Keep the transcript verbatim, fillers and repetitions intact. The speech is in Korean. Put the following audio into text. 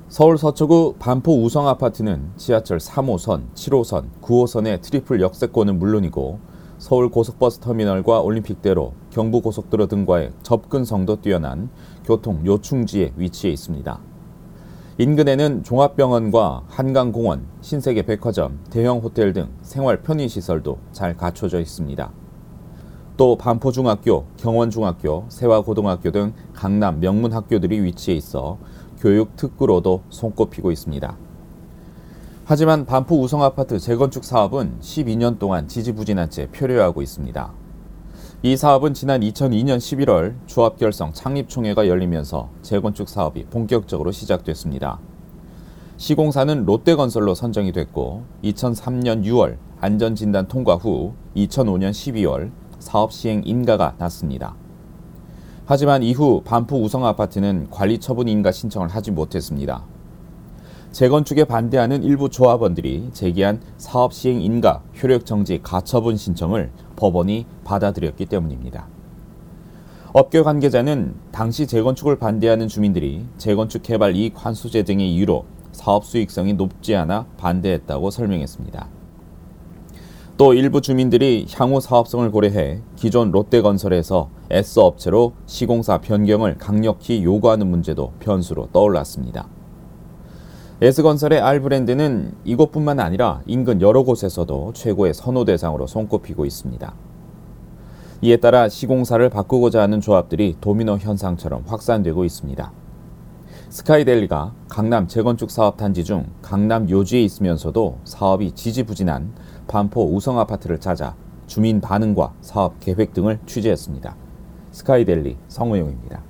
서울 서초구 반포 우성아파트는 지하철 삼 호선, 칠 호선, 구 호선의 트리플 역세권은 물론이고 서울 고속버스 터미널과 올림픽대로, 경부고속도로 등과의 접근성도 뛰어난 교통 요충지에 위치해 있습니다. 인근에는 종합병원과 한강공원, 신세계 백화점, 대형 호텔 등 생활 편의시설도 잘 갖춰져 있습니다. 또 반포중학교, 경원중학교, 세화고등학교 등 강남 명문 학교들이 위치해 있어 교육 특구로도 손꼽히고 있습니다. 하지만 반포 우성아파트 재건축 사업은 십이 년 동안 지지부진한 채 표류하고 있습니다. 이 사업은 지난 이천이 년 십일월 조합결성 창립총회가 열리면서 재건축 사업이 본격적으로 시작됐습니다. 시공사는 롯데건설로 선정이 됐고 이천삼 년 유월 안전진단 통과 후 이천오 년 십이월 사업 시행 인가가 났습니다. 하지만 이후 반포 우성아파트는 관리처분 인가 신청을 하지 못했습니다. 재건축에 반대하는 일부 조합원들이 제기한 사업 시행 인가, 효력 정지 가처분 신청을 법원이 받아들였기 때문입니다. 업계 관계자는 당시 재건축을 반대하는 주민들이 재건축 개발 이익 환수제 등의 이유로 사업 수익성이 높지 않아 반대했다고 설명했습니다. 또 일부 주민들이 향후 사업성을 고려해 기존 롯데건설에서 S업체로 시공사 변경을 강력히 요구하는 문제도 변수로 떠올랐습니다. S건설의 R브랜드는 이곳뿐만 아니라 인근 여러 곳에서도 최고의 선호 대상으로 손꼽히고 있습니다. 이에 따라 시공사를 바꾸고자 하는 조합들이 도미노 현상처럼 확산되고 있습니다. 스카이델리가 강남 재건축 사업 단지 중 강남 요지에 있으면서도 사업이 지지부진한 반포 우성아파트를 찾아 주민 반응과 사업 계획 등을 취재했습니다. 스카이델리 성우용입니다.